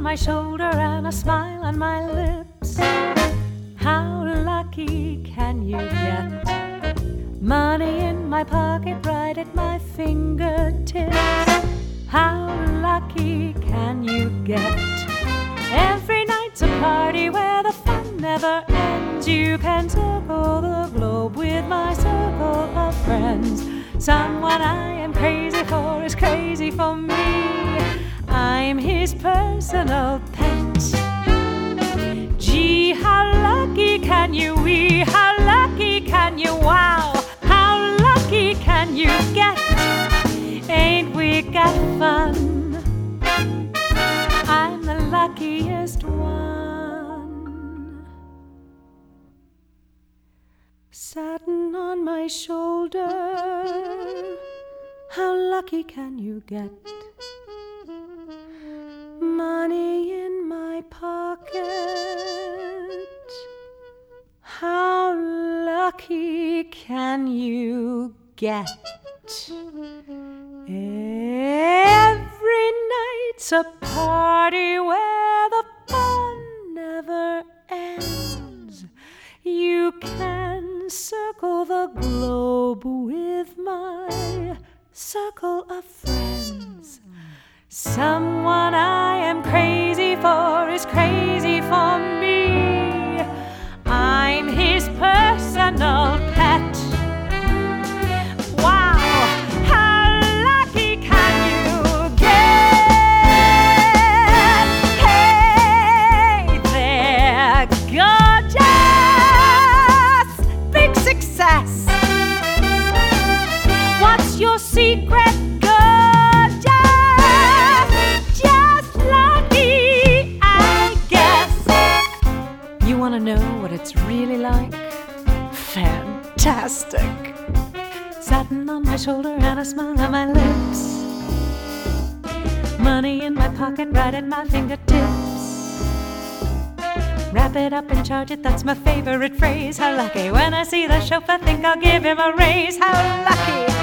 my shoulder and a smile on my lips. How lucky can you get? Money in my pocket, right at my fingertips. How lucky can you get? Every night's a party where the fun never ends. You can circle the globe with my circle of friends. Someone I am crazy for is crazy for me. I'm his personal pet. Gee, how lucky can you be? How lucky can you? Wow, how lucky can you get? Ain't we got fun? I'm the luckiest one. Satin on my shoulder, how lucky can you get? Money in my pocket, how lucky can you get? Every night's a party where the fun never ends. You can circle the globe with my circle of friends. Someone I am crazy for is crazy for me. I'm his personal pet. Wow, how lucky can you get? Hey there, gorgeous, big success. What's your secret? Know what it's really like? Fantastic. Satin on my shoulder and a smile on my lips. Money in my pocket, right at my fingertips. Wrap it up and charge it, that's my favorite phrase. How lucky. When I see the chauffeur, think I'll give him a raise. How lucky.